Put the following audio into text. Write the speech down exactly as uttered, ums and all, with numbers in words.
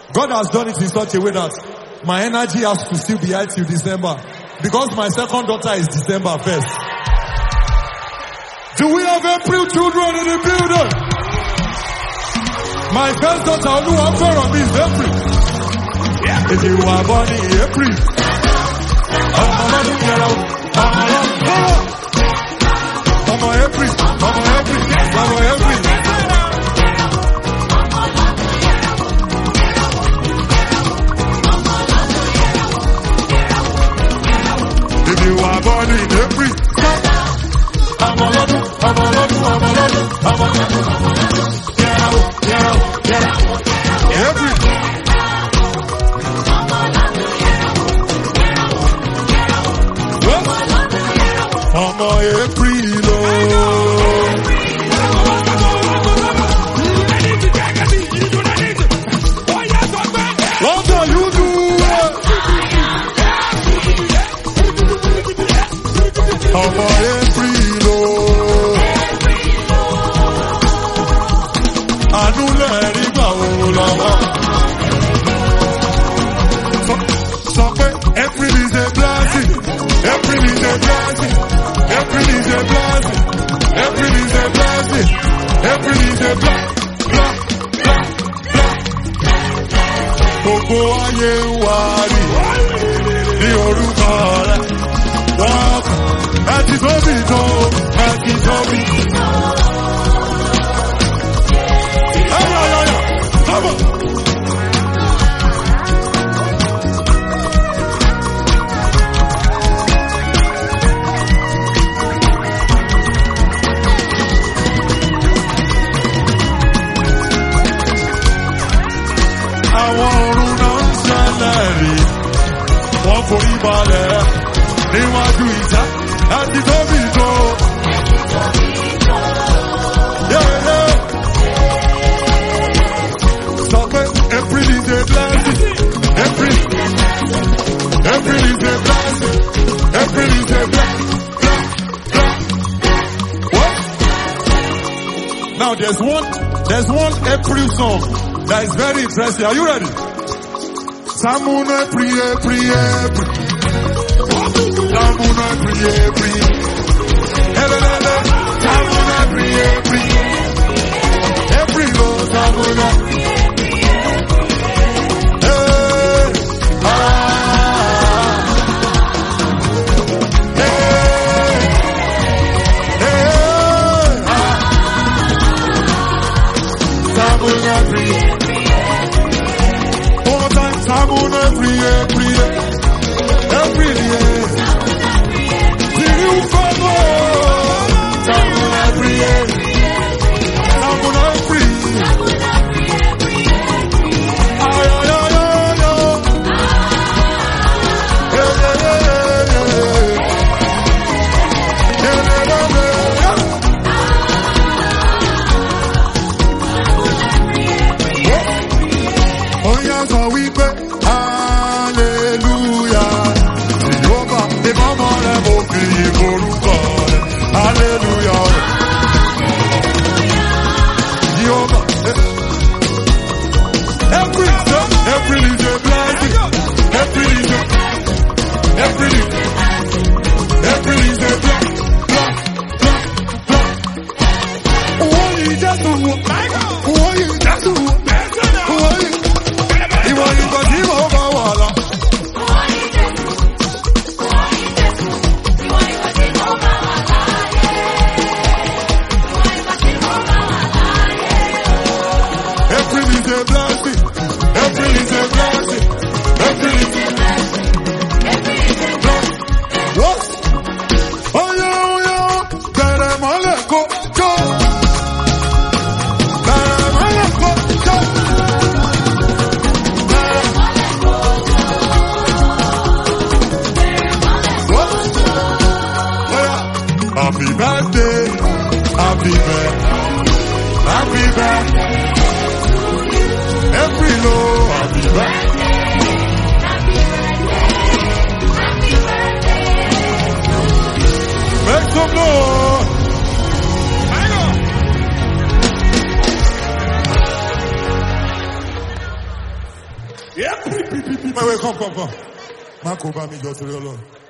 God has done it in such a way that my energy has to still be high till December. Because my second daughter is December first. Do we have April children in the building? My first daughter, who I'm from, is April. If you are born in April, I'm on April, I'm on April, I'm on April. If you are born in April, I'm on April, I'm on April, I'm on April, I'm on April. Get out, get out, get out. April. I'm on April, what are you doing? I'm on April, I know let it go. April is a blessing. April is a blessing. April is a blessing. April is a blessing. April is a blessing. Blah, blah, blah. Gbogbo ayé wa rí ní orúkọ rẹ̀. Wọ́n kàn láti tóbi tó, láti tóbi. Ayọ̀ ayọ̀ ayọ̀, come on. Wọ́n forí balẹ̀ níwájú ìjà láti tóbi tó. Sọ pé April is a blessing. April. April is a blessing. April is a blessing. What? Now there's one, there's one April song that is very interesting. Are you ready? Samuna priye priye Samuna priye priye Elelele Samuna priye priye April oh Samuna Hey Ah Hey Hey Ah Samuna priye Samuna priye priye April yeah. Till you follow Samuna priye Samuna priye Ay ay ay ay ay Hey hey hey hey Hey hey hey hey Oh yeah, so we pray. Hallelujah. Wait, wait, come, come, come. Má kò bá mi jọ torí Ọlọ́run.